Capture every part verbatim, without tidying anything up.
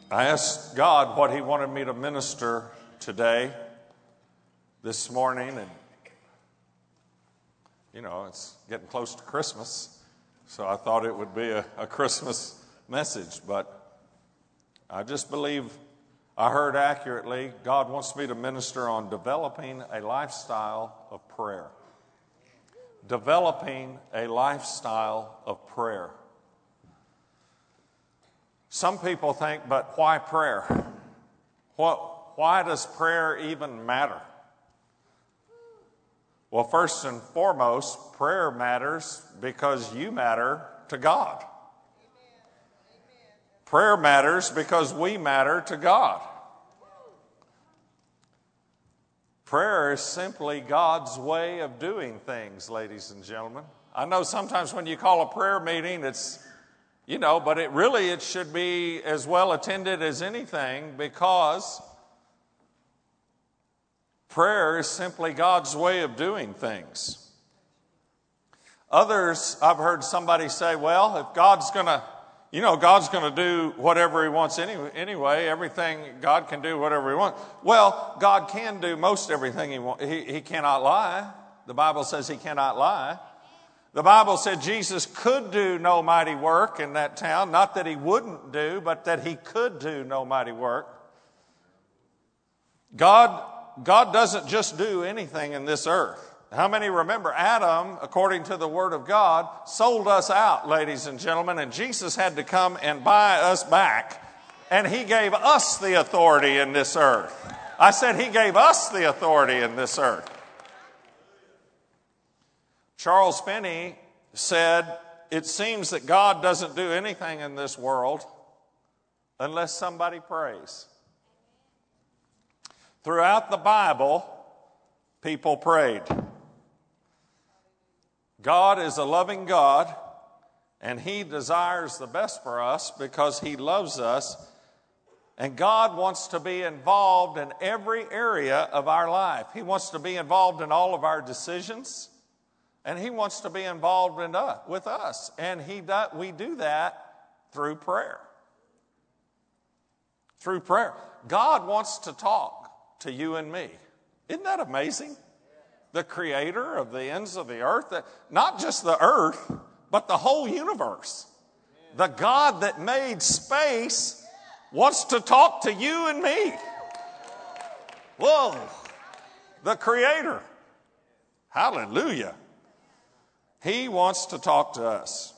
I asked God what He wanted me to minister today, this morning, and you know, it's getting close to Christmas, so I thought it would be a, a Christmas message, but I just believe I heard accurately. God wants me to minister on developing a lifestyle of prayer. Developing a lifestyle of prayer. Some people think, but why prayer? What, why does prayer even matter? Well, first and foremost, prayer matters because you matter to God. Prayer matters because we matter to God. Prayer is simply God's way of doing things, ladies and gentlemen. I know sometimes when you call a prayer meeting, it's, you know, but it really, it should be as well attended as anything, because prayer is simply God's way of doing things. Others, I've heard somebody say, well, if God's going to, you know, God's going to do whatever He wants anyway, anyway, everything, God can do whatever He wants. Well, God can do most everything He wants. He, he cannot lie. The Bible says He cannot lie. The Bible said Jesus could do no mighty work in that town. Not that He wouldn't do, but that He could do no mighty work. God, God doesn't just do anything in this earth. How many remember Adam, according to the Word of God, sold us out, ladies and gentlemen, and Jesus had to come and buy us back, and He gave us the authority in this earth. I said He gave us the authority in this earth. Charles Finney said, it seems that God doesn't do anything in this world unless somebody prays. Throughout the Bible, people prayed. God is a loving God, and He desires the best for us because He loves us. And God wants to be involved in every area of our life. He wants to be involved in all of our decisions, and He wants to be involved in us, with us. And he do, we do that through prayer. Through prayer. God wants to talk to you and me. Isn't that amazing? The Creator of the ends of the earth, not just the earth, but the whole universe. The God that made space wants to talk to you and me. Whoa, the Creator. Hallelujah. He wants to talk to us.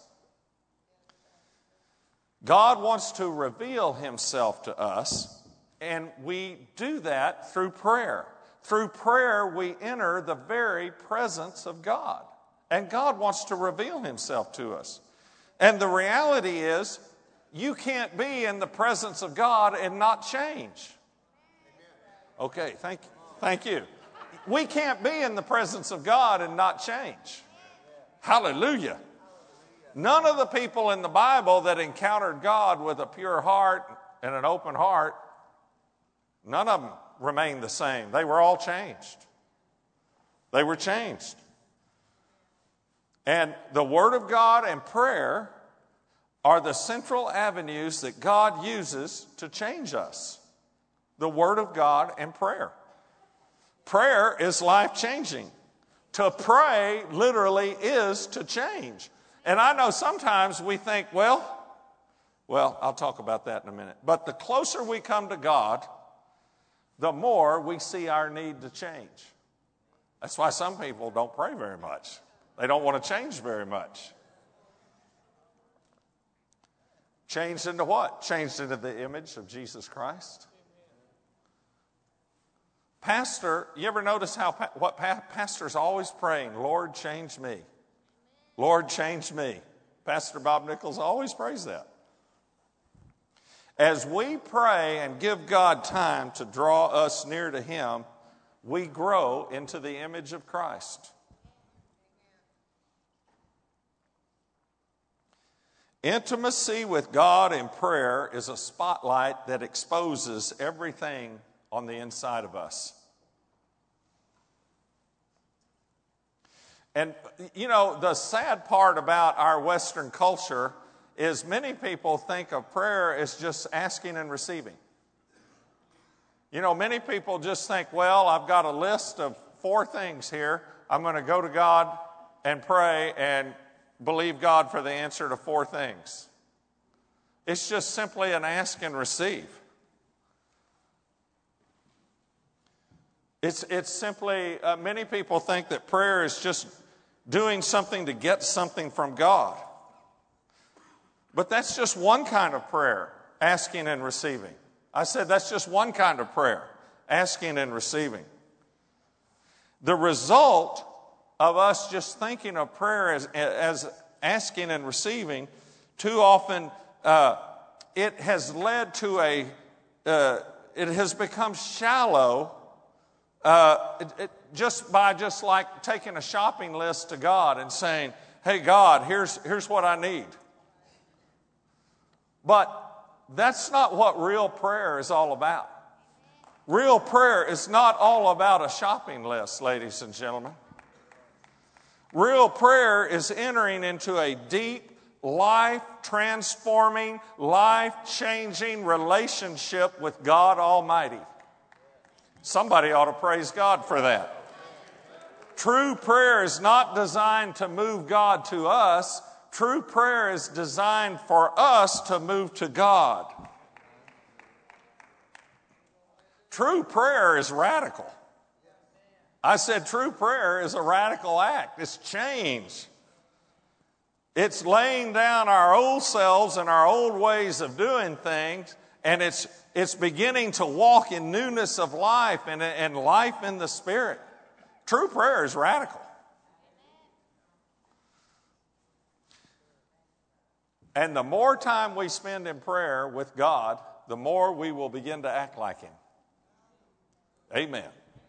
God wants to reveal Himself to us, and we do that through prayer. Through prayer, we enter the very presence of God. And God wants to reveal Himself to us. And the reality is, you can't be in the presence of God and not change. Okay, thank you. Thank you. We can't be in the presence of God and not change. Hallelujah. None of the people in the Bible that encountered God with a pure heart and an open heart, none of them remained the same. They were all changed. They were changed. And the Word of God and prayer are the central avenues that God uses to change us. The Word of God and prayer. Prayer is life-changing. To pray literally is to change. And I know sometimes we think, well, well, I'll talk about that in a minute. But the closer we come to God, the more we see our need to change. That's why some people don't pray very much. They don't want to change very much. Changed into what? Changed into the image of Jesus Christ. Pastor, you ever notice how what pastor's always praying? Lord, change me. Lord, change me. Pastor Bob Nichols always prays that. As we pray and give God time to draw us near to Him, we grow into the image of Christ. Intimacy with God in prayer is a spotlight that exposes everything on the inside of us. And, you know, the sad part about our Western culture is many people think of prayer as just asking and receiving. You know, many people just think, well, I've got a list of four things here. I'm going to go to God and pray and believe God for the answer to four things. It's just simply an ask and receive. It's, it's simply, uh, many people think that prayer is just doing something to get something from God. But that's just one kind of prayer, asking and receiving. I said that's just one kind of prayer, asking and receiving. The result of us just thinking of prayer as, as asking and receiving, too often uh, it has led to a, uh, it has become shallow uh, it, it, just by just like taking a shopping list to God and saying, hey, God, here's, here's what I need. But that's not what real prayer is all about. Real prayer is not all about a shopping list, ladies and gentlemen. Real prayer is entering into a deep, life-transforming, life-changing relationship with God Almighty. Somebody ought to praise God for that. True prayer is not designed to move God to us. True prayer is designed for us to move to God. True prayer is radical. I said true prayer is a radical act. It's change. It's laying down our old selves and our old ways of doing things, and it's, it's beginning to walk in newness of life and, and life in the Spirit. True prayer is radical. And the more time we spend in prayer with God, the more we will begin to act like Him. Amen.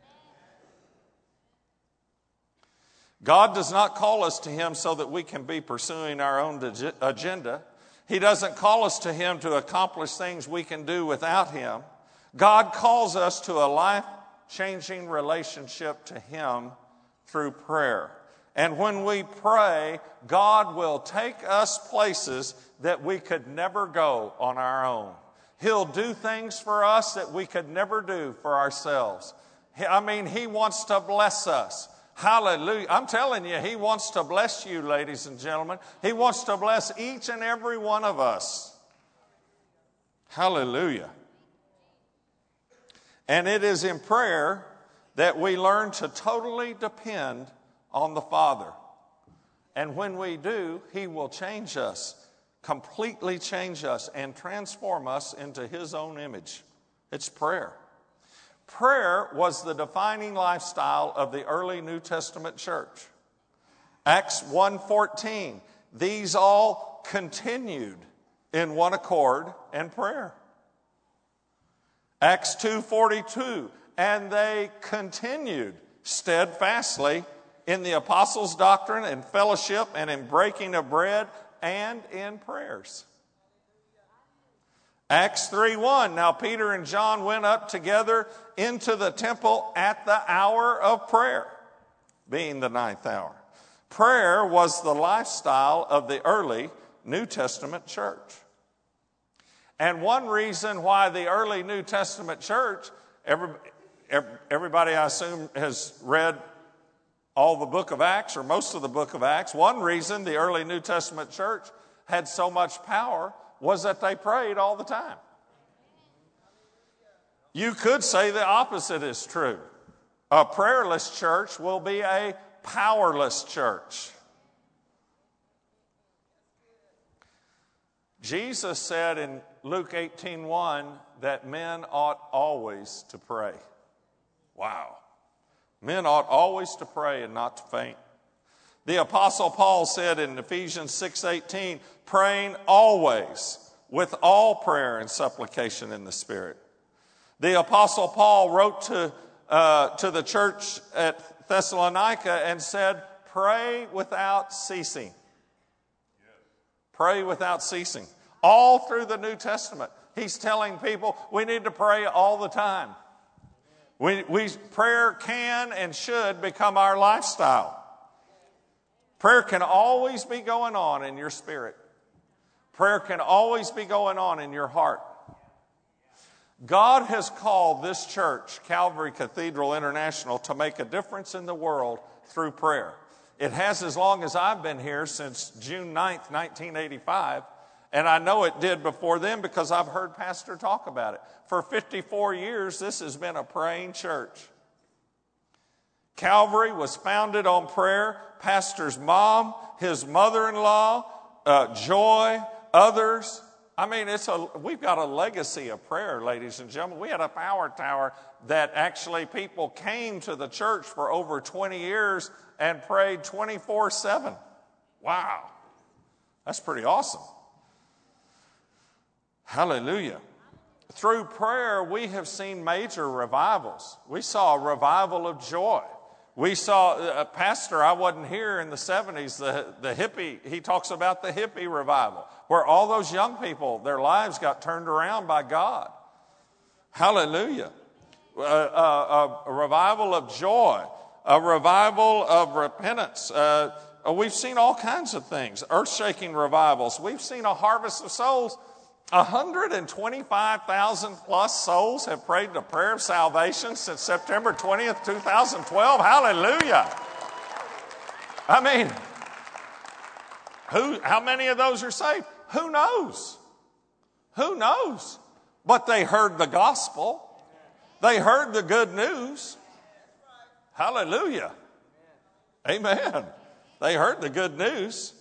God does not call us to Him so that we can be pursuing our own agenda. He doesn't call us to Him to accomplish things we can do without Him. God calls us to a life-changing relationship to Him through prayer. And when we pray, God will take us places that we could never go on our own. He'll do things for us that we could never do for ourselves. I mean, He wants to bless us. Hallelujah. I'm telling you, He wants to bless you, ladies and gentlemen. He wants to bless each and every one of us. Hallelujah. And it is in prayer that we learn to totally depend on the Father. And when we do, He will change us, completely change us, and transform us into His own image. It's prayer. Prayer was the defining lifestyle of the early New Testament church. Acts one fourteen, these all continued in one accord and prayer. Acts two forty-two, and they continued steadfastly in the apostles' doctrine and fellowship and in breaking of bread and in prayers. Acts three one, now Peter and John went up together into the temple at the hour of prayer, being the ninth hour. Prayer was the lifestyle of the early New Testament church. And one reason why the early New Testament church, every, everybody I assume has read all the book of Acts or most of the book of Acts, one reason the early New Testament church had so much power was that they prayed all the time. You could say the opposite is true. A prayerless church will be a powerless church. Jesus said in Luke eighteen one that men ought always to pray. Wow. Men ought always to pray and not to faint. The Apostle Paul said in Ephesians six eighteen, praying always with all prayer and supplication in the Spirit. The Apostle Paul wrote to, uh, to the church at Thessalonica and said, pray without ceasing. Pray without ceasing. All through the New Testament, he's telling people we need to pray all the time. We, we, prayer can and should become our lifestyle. Prayer can always be going on in your spirit. Prayer can always be going on in your heart. God has called this church, Calvary Cathedral International, to make a difference in the world through prayer. It has as long as I've been here, since June ninth, nineteen eighty-five, and I know it did before then because I've heard Pastor talk about it. For fifty-four years, this has been a praying church. Calvary was founded on prayer. Pastor's mom, his mother-in-law, uh, Joy, others. I mean, it's a we've got a legacy of prayer, ladies and gentlemen. We had a power tower that actually people came to the church for over twenty years and prayed twenty-four seven. Wow. That's pretty awesome. Hallelujah. Through prayer, we have seen major revivals. We saw a revival of joy. We saw, a pastor, I wasn't here in the seventies, the, the hippie, he talks about the hippie revival, where all those young people, their lives got turned around by God. Hallelujah. Uh, uh, a revival of joy, a revival of repentance. Uh, we've seen all kinds of things, earth-shaking revivals. We've seen a harvest of souls. one hundred twenty-five thousand plus souls have prayed the prayer of salvation since September twentieth, twenty twelve. Hallelujah. I mean, who? How many of those are saved? Who knows? Who knows? But they heard the gospel. They heard the good news. Hallelujah. Amen. They heard the good news.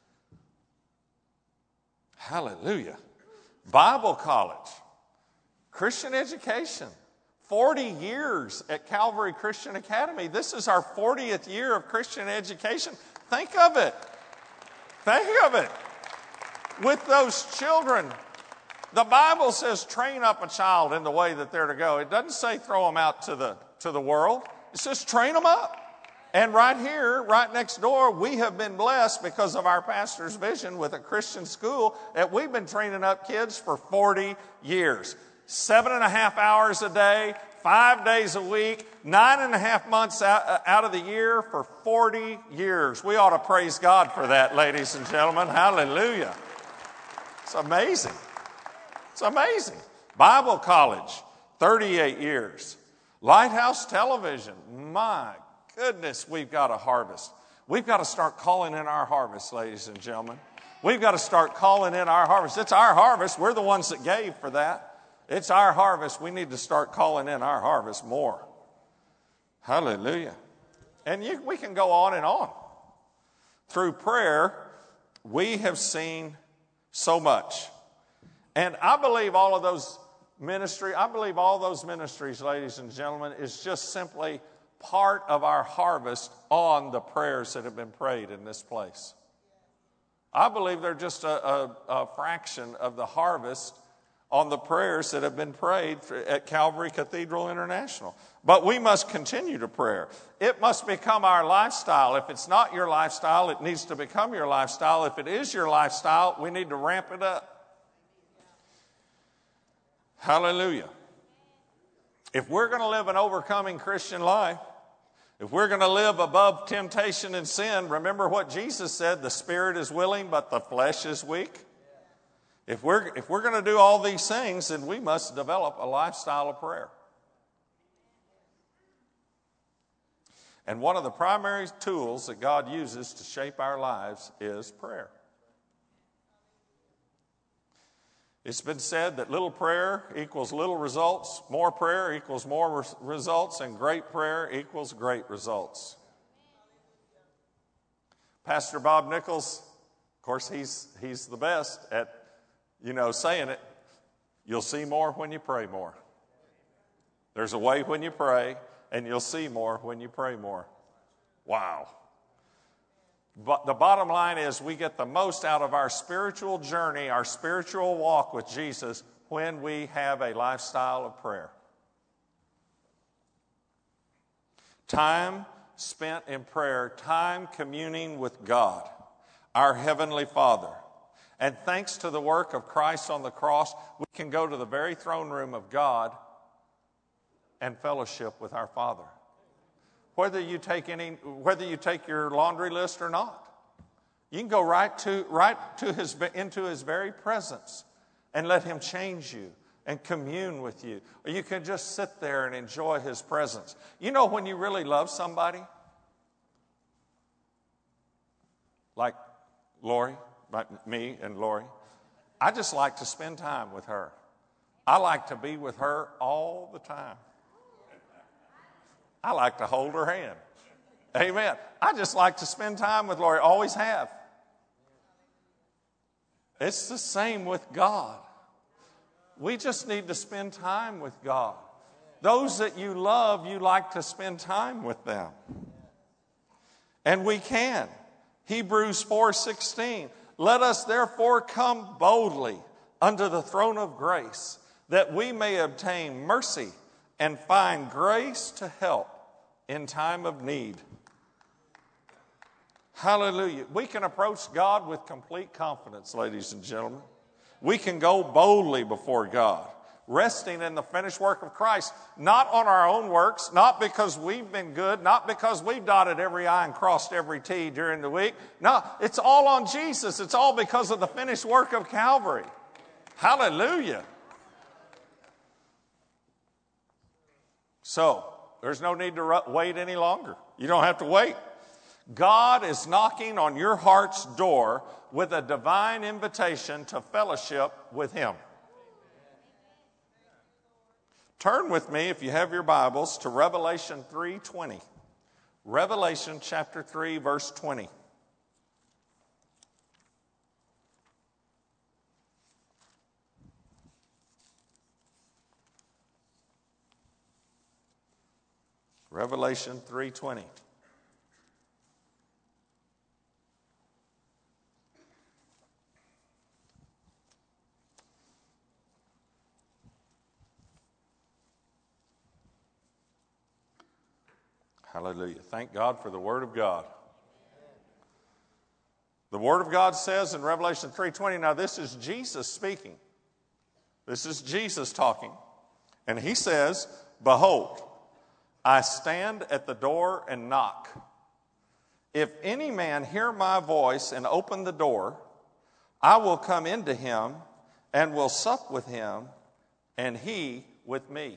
Hallelujah. Bible college, Christian education, forty years at Calvary Christian Academy. This is our fortieth year of Christian education. Think of it. Think of it. With those children, the Bible says train up a child in the way that they're to go. It doesn't say throw them out to the, to the world. It says train them up. And right here, right next door, we have been blessed because of our pastor's vision with a Christian school that we've been training up kids for forty years. Seven and a half hours a day, five days a week, nine and a half months out, out of the year for forty years. We ought to praise God for that, ladies and gentlemen. Hallelujah. It's amazing. It's amazing. Bible college, thirty-eight years. Lighthouse Television, my goodness, we've got a harvest. We've got to start calling in our harvest, ladies and gentlemen. We've got to start calling in our harvest. It's our harvest. We're the ones that gave for that. It's our harvest. We need to start calling in our harvest more. Hallelujah. And you, we can go on and on. Through prayer, we have seen so much. And I believe all of those ministry, I believe all those ministries, ladies and gentlemen, is just simply part of our harvest on the prayers that have been prayed in this place. I believe they're just a, a, a fraction of the harvest on the prayers that have been prayed at Calvary Cathedral International. But we must continue to pray. It must become our lifestyle. If it's not your lifestyle, it needs to become your lifestyle. If it is your lifestyle, we need to ramp it up. Hallelujah. If we're going to live an overcoming Christian life, if we're going to live above temptation and sin, remember what Jesus said, the spirit is willing, but the flesh is weak. If we're, if we're going to do all these things, then we must develop a lifestyle of prayer. And one of the primary tools that God uses to shape our lives is prayer. It's been said that little prayer equals little results, more prayer equals more res- results, and great prayer equals great results. Pastor Bob Nichols, of course, he's he's the best at, you know, saying it. You'll see more when you pray more. There's a way when you pray, and you'll see more when you pray more. Wow. But the bottom line is we get the most out of our spiritual journey, our spiritual walk with Jesus, when we have a lifestyle of prayer. Time spent in prayer, time communing with God, our Heavenly Father. And thanks to the work of Christ on the cross, we can go to the very throne room of God and fellowship with our Father. Whether you take any, whether you take your laundry list or not. You can go right to right to his into his very presence and let him change you and commune with you. Or you can just sit there and enjoy his presence. You know when you really love somebody? Like Lori, like me and Lori. I just like to spend time with her. I like to be with her all the time. I like to hold her hand. Amen. I just like to spend time with Lori. Always have. It's the same with God. We just need to spend time with God. Those that you love, you like to spend time with them. And we can. Hebrews four sixteen. Let us therefore come boldly unto the throne of grace, that we may obtain mercy and find grace to help in time of need. Hallelujah. We can approach God with complete confidence, ladies and gentlemen. We can go boldly before God, resting in the finished work of Christ, not on our own works, not because we've been good, not because we've dotted every I and crossed every T during the week. No, it's all on Jesus. It's all because of the finished work of Calvary. Hallelujah. So, there's no need to wait any longer. You don't have to wait. God is knocking on your heart's door with a divine invitation to fellowship with him. Turn with me, if you have your Bibles, to Revelation three twenty. Revelation chapter three, verse twenty. Revelation three twenty. Hallelujah. Thank God for the Word of God. The Word of God says in Revelation three twenty, now this is Jesus speaking. This is Jesus talking. And he says, behold, I stand at the door and knock. If any man hear my voice and open the door, I will come into him and will sup with him, and he with me.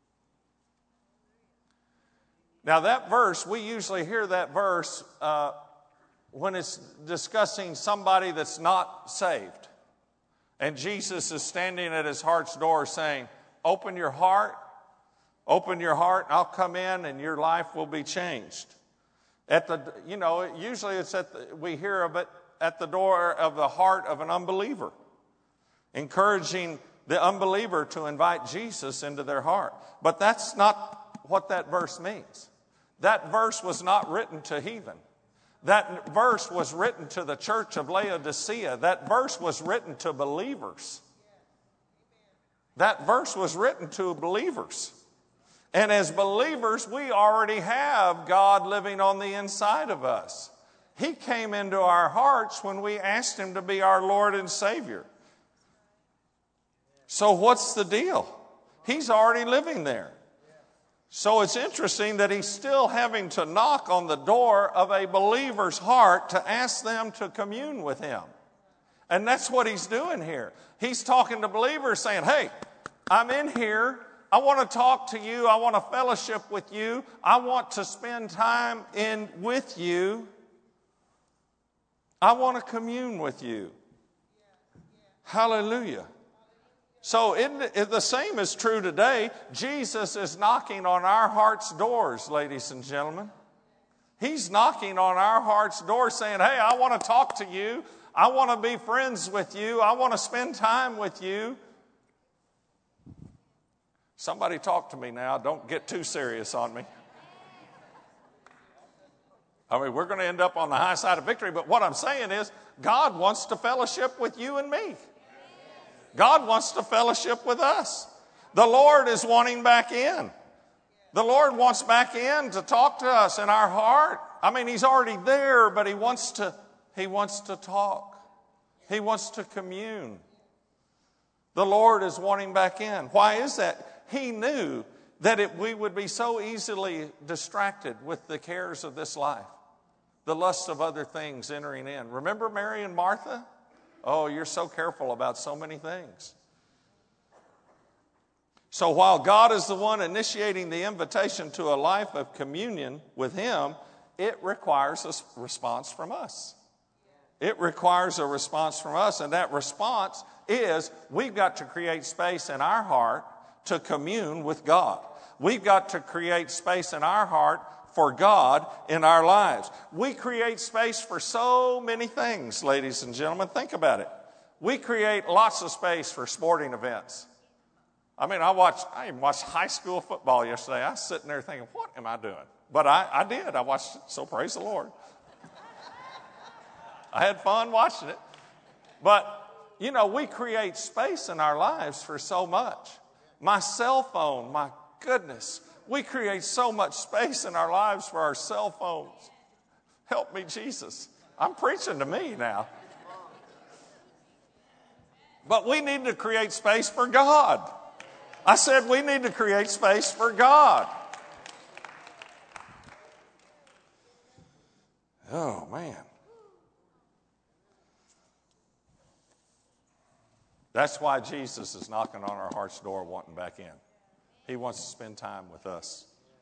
Now that verse, we usually hear that verse uh, when it's discussing somebody that's not saved. And Jesus is standing at his heart's door saying, open your heart, open your heart, and I'll come in and your life will be changed. At the, you know, usually it's at the, we hear of it at the door of the heart of an unbeliever, encouraging the unbeliever to invite Jesus into their heart. But that's not what that verse means. That verse was not written to heathen. That verse was written to the church of Laodicea. That verse was written to believers. That verse was written to believers. And as believers, we already have God living on the inside of us. He came into our hearts when we asked him to be our Lord and Savior. So what's the deal? He's already living there. So it's interesting that he's still having to knock on the door of a believer's heart to ask them to commune with him. And that's what he's doing here. He's talking to believers saying, hey, I'm in here. I want to talk to you. I want to fellowship with you. I want to spend time in with you. I want to commune with you. Hallelujah. So it, it, the same is true today. Jesus is knocking on our heart's doors, ladies and gentlemen. He's knocking on our heart's door saying, hey, I want to talk to you. I want to be friends with you. I want to spend time with you. Somebody talk to me now. Don't get too serious on me. I mean, we're going to end up on the high side of victory, but what I'm saying is God wants to fellowship with you and me. God wants to fellowship with us. The Lord is wanting back in. The Lord wants back in to talk to us in our heart. I mean, he's already there, but he wants to, he wants to talk. He wants to commune. The Lord is wanting back in. Why is that? He knew that it, we would be so easily distracted with the cares of this life. the lust of other things entering in. Remember Mary and Martha? Oh, you're so careful about so many things. So while God is the one initiating the invitation to a life of communion with Him, it requires a response from us. It requires a response from us, and that response is we've got to create space in our heart to commune with God. We've got to create space in our heart for God in our lives. We create space for so many things, ladies and gentlemen. Think about it. We create lots of space for sporting events. I mean, I watched, I even watched high school football yesterday. I was sitting there thinking, what am I doing? But I, I did. I watched it, so praise the Lord. I had fun watching it. But, you know, we create space in our lives for so much. My cell phone, my goodness, we create so much space in our lives for our cell phones. Help me, Jesus. I'm preaching to me now. But we need to create space for God. I said we need to create space for God. Oh, man. That's why Jesus is knocking on our heart's door wanting back in. He wants to spend time with us.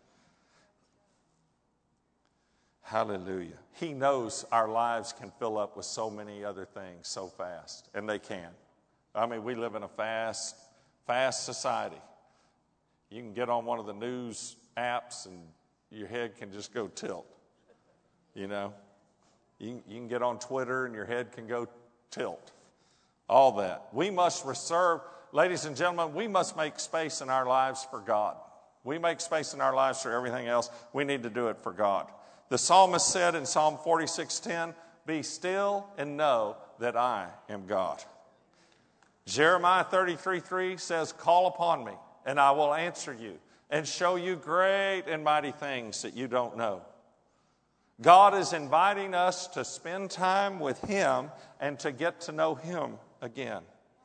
Hallelujah. He knows our lives can fill up with so many other things so fast, and they can. I mean, we live in a fast, fast society. You can get on one of the news apps and your head can just go tilt, you know. You, you can get on Twitter and your head can go tilt. All that. We must reserve, ladies and gentlemen, we must make space in our lives for God. We make space in our lives for everything else. We need to do it for God. The psalmist said in Psalm forty-six ten, "Be still and know that I am God." Jeremiah thirty-three three says, "Call upon me, and I will answer you, and show you great and mighty things that you don't know." God is inviting us to spend time with Him and to get to know Him again.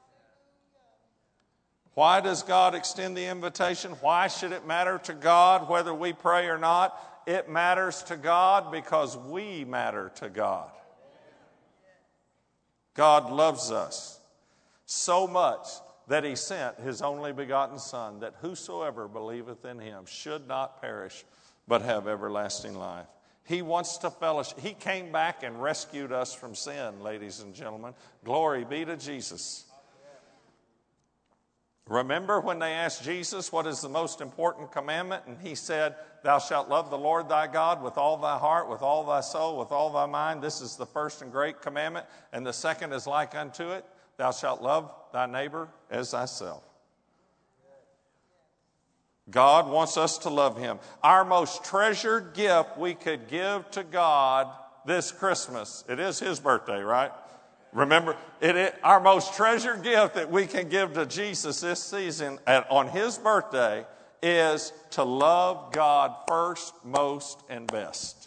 Why does God extend the invitation? Why should it matter to God whether we pray or not? It matters to God because we matter to God. God loves us so much that He sent His only begotten Son, that whosoever believeth in Him should not perish, but have everlasting life. He wants to fellowship. He came back and rescued us from sin, ladies and gentlemen. Glory be to Jesus. Remember when they asked Jesus, what is the most important commandment? And He said, "Thou shalt love the Lord thy God with all thy heart, with all thy soul, with all thy mind. This is the first and great commandment. And the second is like unto it. Thou shalt love thy neighbor as thyself." God wants us to love Him. Our most treasured gift we could give to God this Christmas. It is His birthday, right? Remember, it is our most treasured gift that we can give to Jesus this season at, on His birthday is to love God first, most, and best.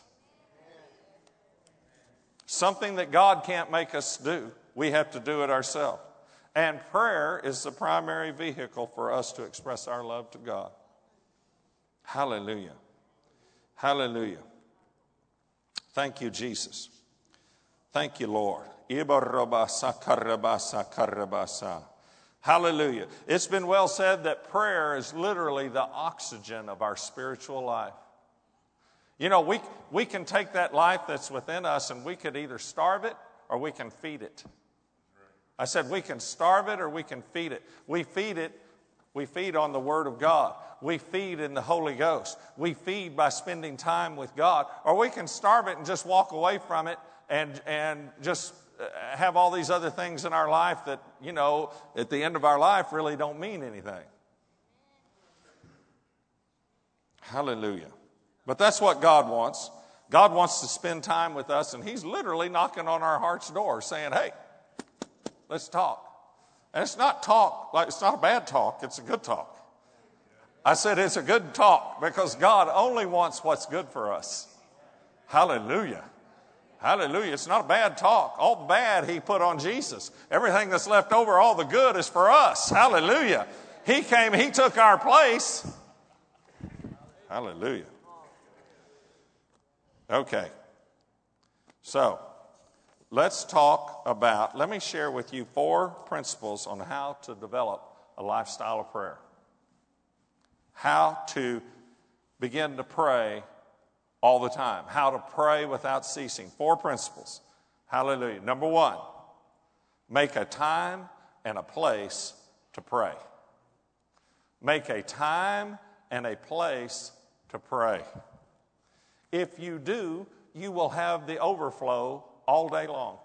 Something that God can't make us do. We have to do it ourselves. And prayer is the primary vehicle for us to express our love to God. Hallelujah. Hallelujah. Thank you, Jesus. Thank you, Lord. Hallelujah. It's been well said that prayer is literally the oxygen of our spiritual life. You know, we, we can take that life that's within us and we could either starve it or we can feed it. I said we can starve it or we can feed it. We feed it. We feed on the Word of God. We feed in the Holy Ghost. We feed by spending time with God. Or we can starve it and just walk away from it and, and just have all these other things in our life that, you know, at the end of our life really don't mean anything. Hallelujah. But that's what God wants. God wants to spend time with us, and He's literally knocking on our heart's door saying, "Hey, let's talk." And it's not talk, like it's not a bad talk, it's a good talk. I said it's a good talk because God only wants what's good for us. Hallelujah. Hallelujah. It's not a bad talk. All the bad He put on Jesus. Everything that's left over, all the good is for us. Hallelujah. He came, He took our place. Hallelujah. Okay. So, let's talk about, let me share with you four principles on how to develop a lifestyle of prayer. How to begin to pray all the time. How to pray without ceasing. Four principles. Hallelujah. Number one, make a time and a place to pray. Make a time and a place to pray. If you do, you will have the overflow all day long.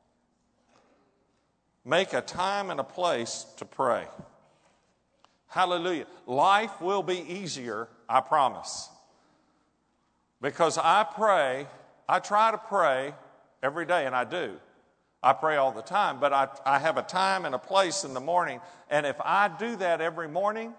Make a time and a place to pray. Hallelujah. Life will be easier, I promise. Because I pray, I try to pray every day, and I do. I pray all the time, but I, I have a time and a place in the morning. And if I do that every morning,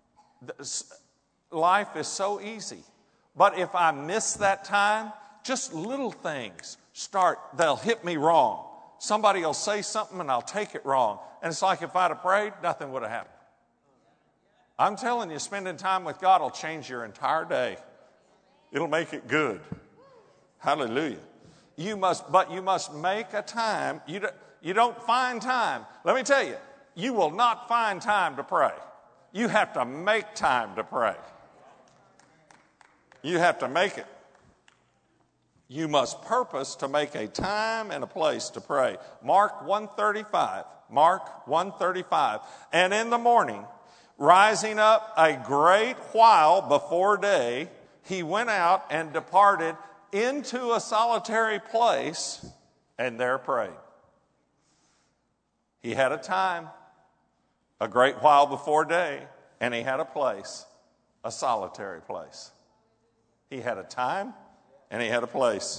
life is so easy. But if I miss that time, just little things start, they'll hit me wrong. Somebody will say something and I'll take it wrong. And it's like if I'd have prayed, nothing would have happened. I'm telling you, spending time with God will change your entire day. It'll make it good. Hallelujah. You must, but you must make a time. You don't, you don't find time. Let me tell you, you will not find time to pray. You have to make time to pray. You have to make it. You must purpose to make a time and a place to pray. Mark one thirty-five. Mark one thirty-five. And in the morning, rising up a great while before day, he went out and departed into a solitary place and there prayed. He had a time, a great while before day, and he had a place, a solitary place. He had a time and he had a place.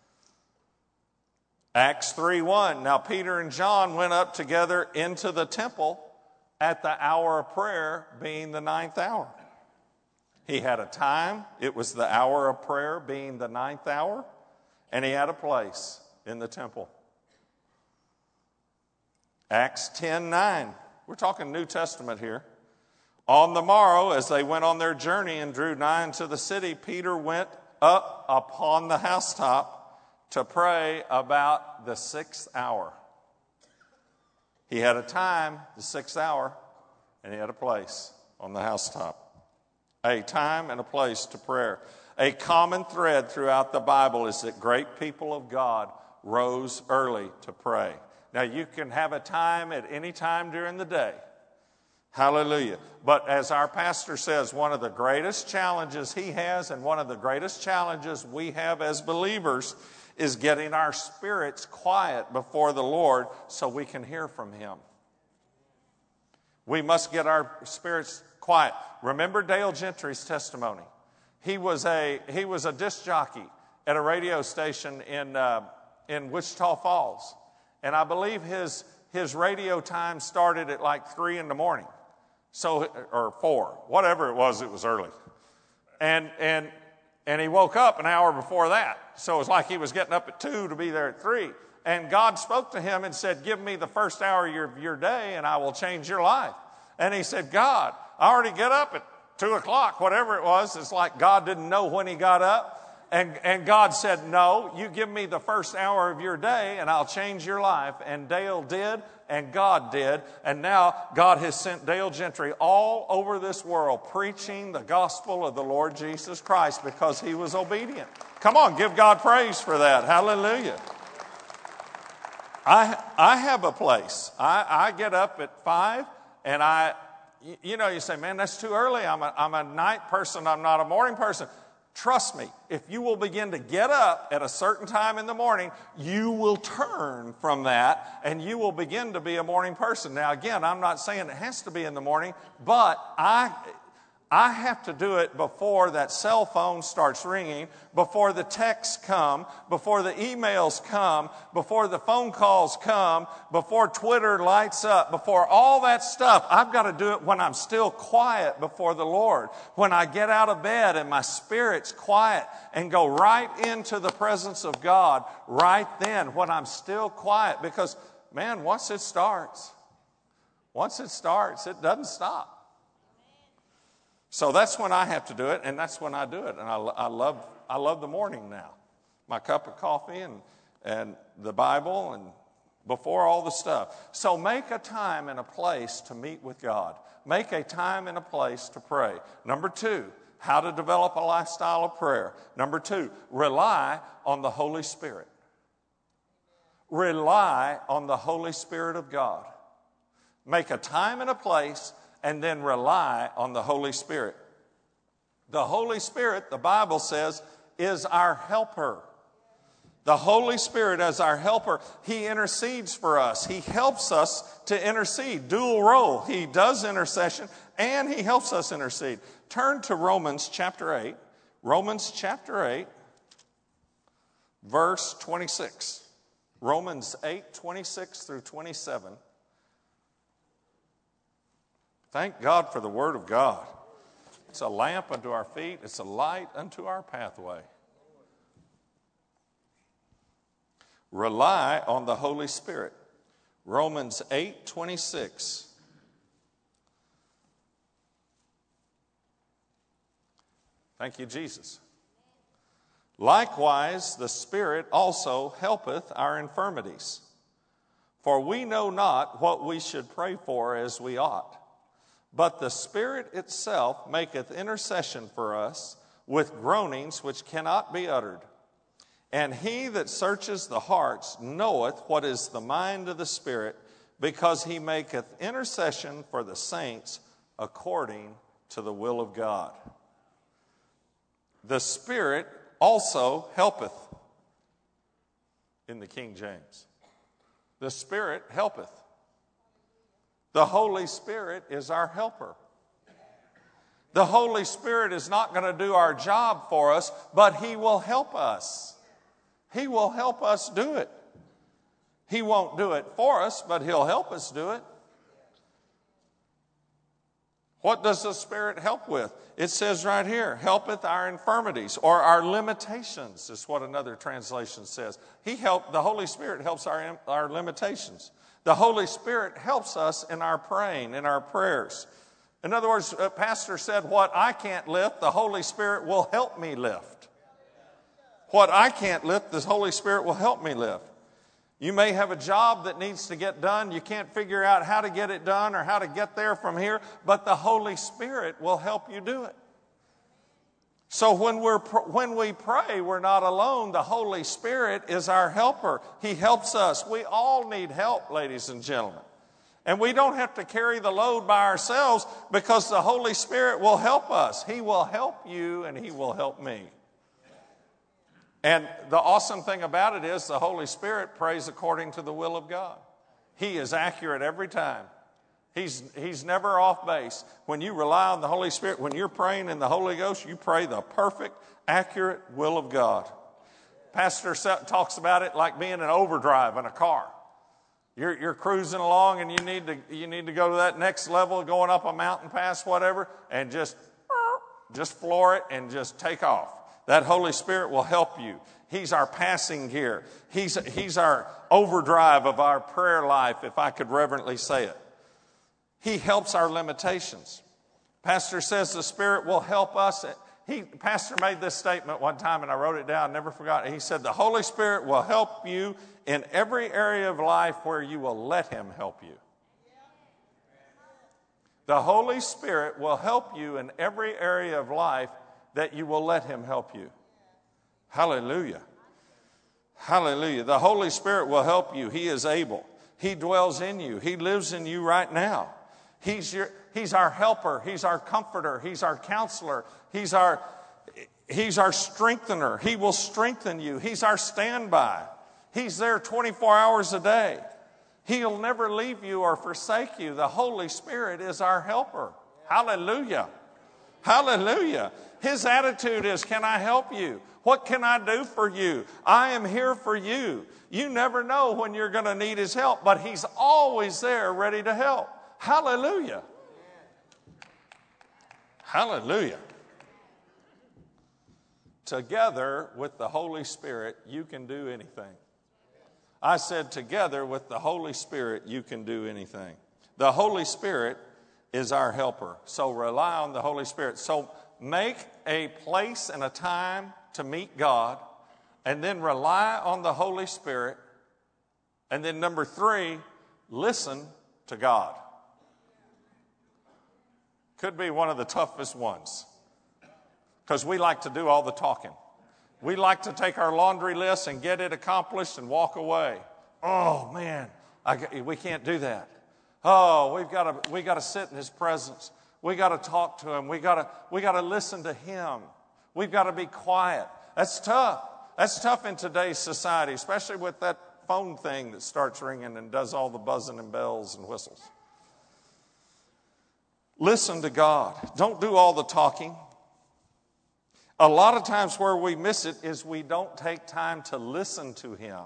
Acts three one. Now Peter and John went up together into the temple at the hour of prayer, being the ninth hour. He had a time. It was the hour of prayer, being the ninth hour. And he had a place in the temple. Acts ten nine. We're talking New Testament here. On the morrow, as they went on their journey and drew nigh unto the city, Peter went up upon the housetop to pray about the sixth hour. He had a time, the sixth hour, and he had a place on the housetop. A time and a place to prayer. A common thread throughout the Bible is that great people of God rose early to pray. Now, you can have a time at any time during the day. Hallelujah. But as our pastor says, one of the greatest challenges he has and one of the greatest challenges we have as believers is getting our spirits quiet before the Lord so we can hear from him. We must get our spirits quiet. Remember Dale Gentry's testimony. He was a he was a disc jockey at a radio station in uh, in Wichita Falls, and I believe his his radio time started at like three in the morning, so or four, whatever it was. It was early, and and and he woke up an hour before that, so it was like he was getting up at two to be there at three. And God spoke to him and said, "Give me the first hour of your, your day, and I will change your life." And he said, "God, I already get up at two o'clock, whatever it was." It's like God didn't know when he got up. And, and God said, "No, you give me the first hour of your day and I'll change your life." And Dale did, and God did. And now God has sent Dale Gentry all over this world preaching the gospel of the Lord Jesus Christ because he was obedient. Come on, give God praise for that. Hallelujah. I, I have a place. I, I get up at five. And I, you know, you say, "Man, that's too early. I'm a, I'm a night person. I'm not a morning person." Trust me, if you will begin to get up at a certain time in the morning, you will turn from that and you will begin to be a morning person. Now, again, I'm not saying it has to be in the morning, but I... I have to do it before that cell phone starts ringing, before the texts come, before the emails come, before the phone calls come, before Twitter lights up, before all that stuff. I've got to do it when I'm still quiet before the Lord. When I get out of bed and my spirit's quiet and go right into the presence of God right then when I'm still quiet. Because, man, once it starts, once it starts, it doesn't stop. So that's when I have to do it, and that's when I do it. And I, I love I love the morning now. My cup of coffee and, and the Bible and before all the stuff. So make a time and a place to meet with God. Make a time and a place to pray. Number two, how to develop a lifestyle of prayer. Number two, rely on the Holy Spirit. Rely on the Holy Spirit of God. Make a time and a place, and then rely on the Holy Spirit. The Holy Spirit, the Bible says, is our helper. The Holy Spirit as our helper, He intercedes for us. He helps us to intercede. Dual role. He does intercession and He helps us intercede. Turn to Romans chapter eight. Romans chapter eight, verse twenty-six. Romans eight, twenty-six through twenty-seven. Thank God for the Word of God. It's a lamp unto our feet. It's a light unto our pathway. Rely on the Holy Spirit. Romans eight, twenty-six. Thank you, Jesus. Likewise, the Spirit also helpeth our infirmities. For we know not what we should pray for as we ought. But the Spirit itself maketh intercession for us with groanings which cannot be uttered. And He that searches the hearts knoweth what is the mind of the Spirit, because He maketh intercession for the saints according to the will of God. The Spirit also helpeth, in the King James. The Spirit helpeth. The Holy Spirit is our helper. The Holy Spirit is not going to do our job for us, but He will help us. He will help us do it. He won't do it for us, but He'll help us do it. What does the Spirit help with? It says right here, helpeth our infirmities, or our limitations, is what another translation says. He help, the Holy Spirit helps our, our limitations. The Holy Spirit helps us in our praying, in our prayers. In other words, a pastor said, what I can't lift, the Holy Spirit will help me lift. What I can't lift, the Holy Spirit will help me lift. You may have a job that needs to get done. You can't figure out how to get it done or how to get there from here, but the Holy Spirit will help you do it. So when we're when we pray, we're not alone. The Holy Spirit is our helper. He helps us. We all need help, ladies and gentlemen. And we don't have to carry the load by ourselves, because the Holy Spirit will help us. He will help you and He will help me. And the awesome thing about it is the Holy Spirit prays according to the will of God. He is accurate every time. He's, he's never off base. When you rely on the Holy Spirit, when you're praying in the Holy Ghost, you pray the perfect, accurate will of God. Pastor talks about it like being in overdrive in a car. You're, you're cruising along and you need to you need to go to that next level, going up a mountain pass, whatever, and just, just floor it and just take off. That Holy Spirit will help you. He's our passing gear. He's, he's our overdrive of our prayer life, if I could reverently say it. He helps our limitations. Pastor says the Spirit will help us. He, Pastor made this statement one time, and I wrote it down, never forgot it. He said, the Holy Spirit will help you in every area of life where you will let Him help you. The Holy Spirit will help you in every area of life that you will let Him help you. Hallelujah. Hallelujah. The Holy Spirit will help you. He is able. He dwells in you. He lives in you right now. He's your, He's our helper. He's our comforter. He's our counselor. He's our, He's our strengthener. He will strengthen you. He's our standby. He's there twenty-four hours a day. He'll never leave you or forsake you. The Holy Spirit is our helper. Hallelujah. Hallelujah. His attitude is, can I help you? What can I do for you? I am here for you. You never know when you're going to need His help, but He's always there ready to help. Hallelujah. Hallelujah. Together with the Holy Spirit, you can do anything. I said together with the Holy Spirit, you can do anything. The Holy Spirit is our helper. So rely on the Holy Spirit. So make a place and a time to meet God, And then rely on the Holy Spirit. And then number three, listen to God. Could be one of the toughest ones. Because we like to do all the talking. We like to take our laundry list and get it accomplished and walk away. Oh, man, I, we can't do that. Oh, we've got to we got to sit in His presence. We got to talk to Him. We got to we got to listen to Him. We've got to be quiet. That's tough. That's tough in today's society, especially with that phone thing that starts ringing and does all the buzzing and bells and whistles. Listen to God. Don't do all the talking. A lot of times where we miss it is we don't take time to listen to Him.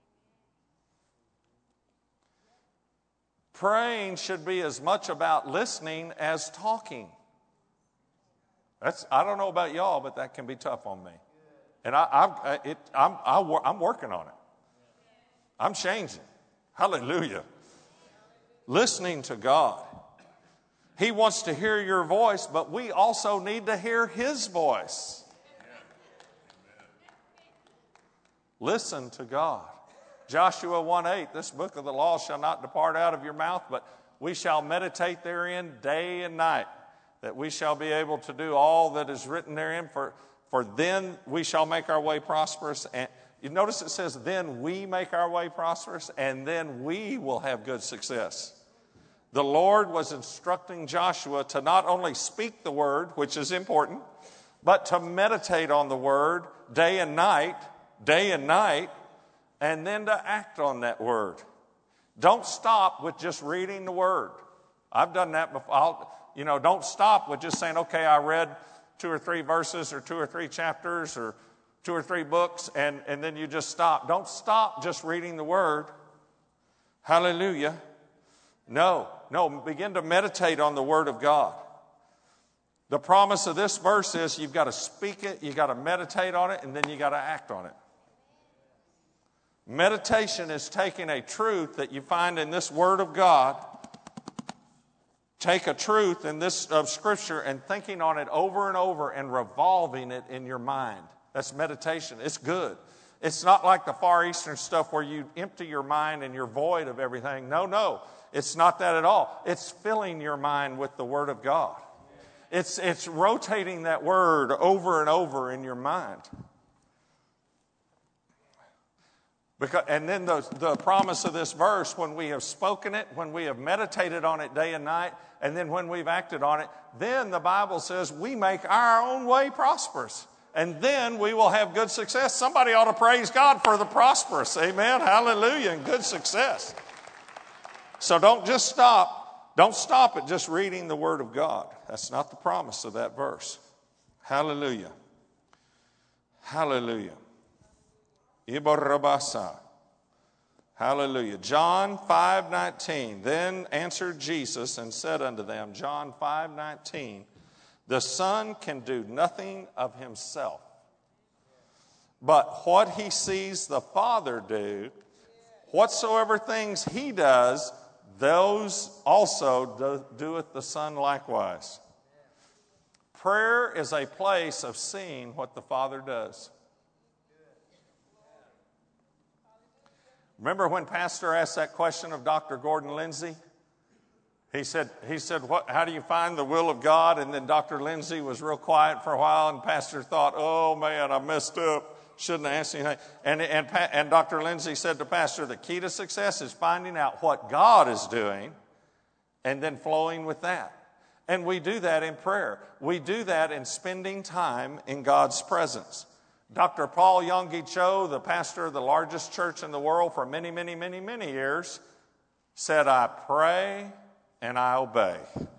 Praying should be as much about listening as talking. That's, I don't know about y'all, but that can be tough on me. And I, I, it, I'm, I, I'm working on it. I'm changing. Hallelujah. Listening to God. He wants to hear your voice, but we also need to hear His voice. Listen to God. Joshua one eight, this book of the law shall not depart out of your mouth, but we shall meditate therein day and night, that we shall be able to do all that is written therein, for, for then we shall make our way prosperous. And you notice it says, then we make our way prosperous, and then we will have good success. The Lord was instructing Joshua to not only speak the word, which is important, but to meditate on the word day and night, day and night, and then to act on that word. Don't stop with just reading the word. I've done that before. I'll, you know, don't stop with just saying, okay, I read two or three verses or two or three chapters or two or three books, and, and then you just stop. Don't stop just reading the word. Hallelujah. No, no, begin to meditate on the word of God. The promise of this verse is you've got to speak it, you've got to meditate on it, and then you got to act on it. Meditation is taking a truth that you find in this Word of God, take a truth in this of Scripture and thinking on it over and over and revolving it in your mind. That's meditation. It's good. It's not like the Far Eastern stuff where you empty your mind and you're void of everything. No, no. It's not that at all. It's filling your mind with the Word of God. It's, it's rotating that Word over and over in your mind. Because, and then the, the promise of this verse, when we have spoken it, when we have meditated on it day and night, and then when we've acted on it, then the Bible says we make our own way prosperous. And then we will have good success. Somebody ought to praise God for the prosperous. Amen. Hallelujah. And good success. So don't just stop. Don't stop at just reading the Word of God. That's not the promise of that verse. Hallelujah. Hallelujah. Ibarabasa. Hallelujah. John five nineteen. Then answered Jesus and said unto them, John five nineteen, the Son can do nothing of himself, but what he sees the Father do, whatsoever things he does, those also do, doeth the Son likewise. Prayer is a place of seeing what the Father does. Remember when Pastor asked that question of Doctor Gordon Lindsay? He said, he said, "What? How do you find the will of God?" And then Doctor Lindsay was real quiet for a while, and Pastor thought, "Oh man, I messed up. Shouldn't have asked anything." And, and, and Doctor Lindsay said to Pastor, the key to success is finding out what God is doing and then flowing with that. And we do that in prayer. We do that in spending time in God's presence. Doctor Paul Yonggi Cho, the pastor of the largest church in the world for many, many, many, many years, said, I pray and I obey.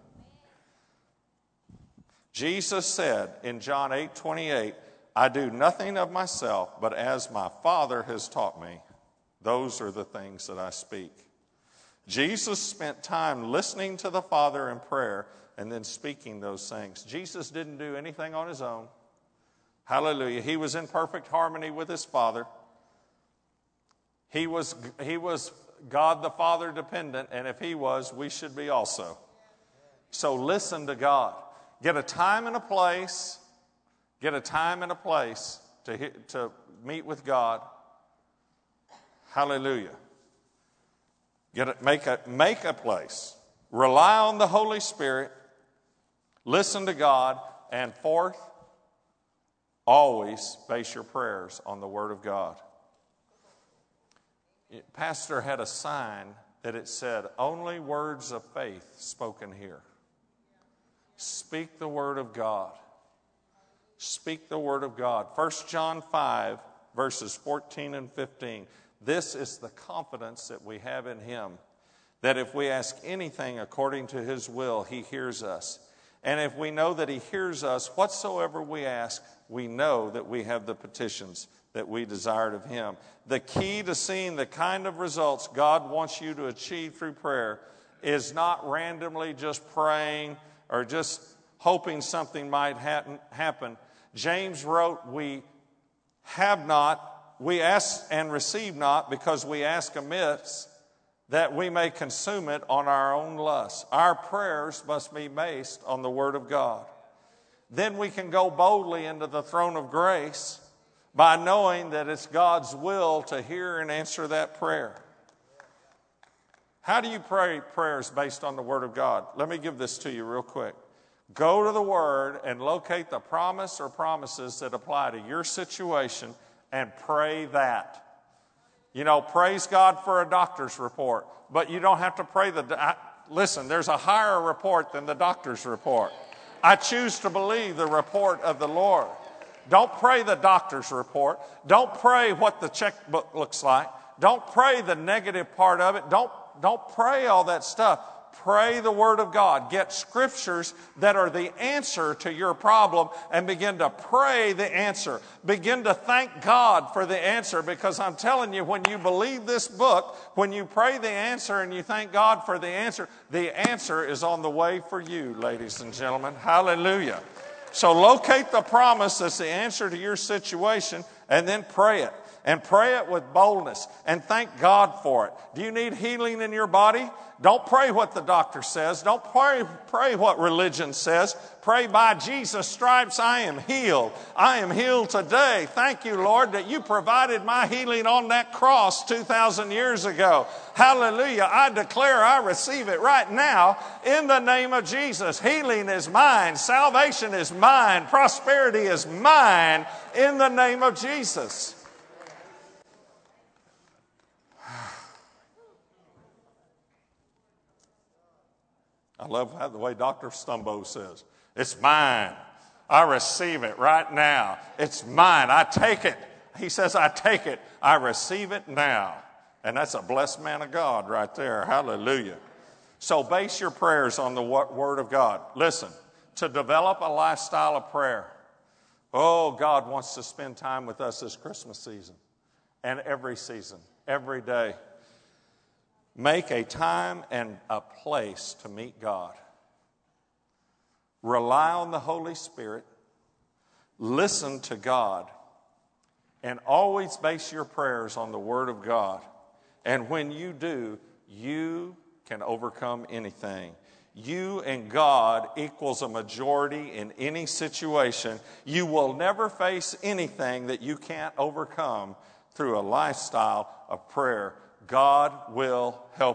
Jesus said in John eight twenty-eight, I do nothing of myself, but as my Father has taught me, those are the things that I speak. Jesus spent time listening to the Father in prayer and then speaking those things. Jesus didn't do anything on his own. Hallelujah. He was in perfect harmony with his Father. He was, he was God the Father dependent, and if he was, we should be also. So listen to God. Get a time and a place. Get a time and a place to, to meet with God. Hallelujah. Get it, make a, make a place. Rely on the Holy Spirit. Listen to God. And fourth, always base your prayers on the Word of God. Pastor had a sign that it said, only words of faith spoken here. Speak the Word of God. Speak the Word of God. First John five, verses fourteen and fifteen. This is the confidence that we have in Him, that if we ask anything according to His will, He hears us. And if we know that He hears us, whatsoever we ask, we know that we have the petitions that we desired of Him. The key to seeing the kind of results God wants you to achieve through prayer is not randomly just praying or just hoping something might happen. James wrote, we have not, we ask and receive not because we ask amiss, that we may consume it on our own lust. Our prayers must be based on the Word of God. Then we can go boldly into the throne of grace by knowing that it's God's will to hear and answer that prayer. How do you pray prayers based on the Word of God? Let me give this to you real quick. Go to the Word and locate the promise or promises that apply to your situation and pray that. You know, praise God for a doctor's report, but you don't have to pray the... I, listen, there's a higher report than the doctor's report. I choose to believe the report of the Lord. Don't pray the doctor's report. Don't pray what the checkbook looks like. Don't pray the negative part of it. Don't, don't pray all that stuff. Pray the Word of God. Get scriptures that are the answer to your problem and begin to pray the answer. Begin to thank God for the answer, because I'm telling you, when you believe this book, when you pray the answer and you thank God for the answer, the answer is on the way for you, ladies and gentlemen. Hallelujah. So locate the promise that's the answer to your situation and then pray it. And pray it with boldness and thank God for it. Do you need healing in your body? Don't pray what the doctor says. Don't pray, pray what religion says. Pray, by Jesus' stripes I am healed. I am healed today. Thank you, Lord, that you provided my healing on that cross two thousand years ago. Hallelujah. I declare I receive it right now in the name of Jesus. Healing is mine. Salvation is mine. Prosperity is mine in the name of Jesus. I love how the way Doctor Stumbo says, it's mine. I receive it right now. It's mine. I take it. He says, I take it. I receive it now. And that's a blessed man of God right there. Hallelujah. So base your prayers on the Word of God. Listen, to develop a lifestyle of prayer. Oh, God wants to spend time with us this Christmas season and every season, every day. Make a time and a place to meet God. Rely on the Holy Spirit. Listen to God. And always base your prayers on the Word of God. And when you do, you can overcome anything. You and God equals a majority in any situation. You will never face anything that you can't overcome through a lifestyle of prayer. God will help